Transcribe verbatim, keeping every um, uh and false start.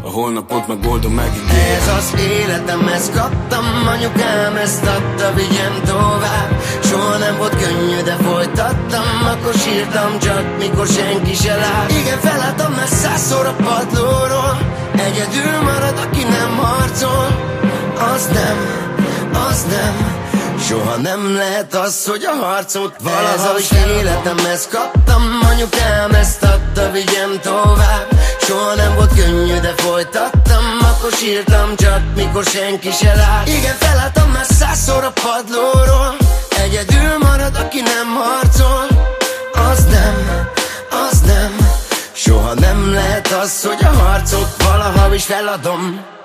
a holnapot meg boldog megígér. Ez az életem, ezt kaptam, anyukám ezt adta, vigyem tovább. Soha nem volt könnyű, de folytattam, akkor sírtam csak, mikor senki se lát. Igen, felálltam már százszor a padlóról, egyedül marad, aki nem harcol. Az nem, az nem, soha nem lehet az, hogy a harcot valaha is életem, ezt kaptam, anyukám ezt adta, vigyem tovább. Soha nem volt könnyű, de folytattam, akkor sírtam csak, mikor senki se lát. Igen, felálltam már százszor a padlóról, egyedül marad, aki nem harcol. Az nem, az nem, soha nem lehet az, hogy a harcot valaha is feladom.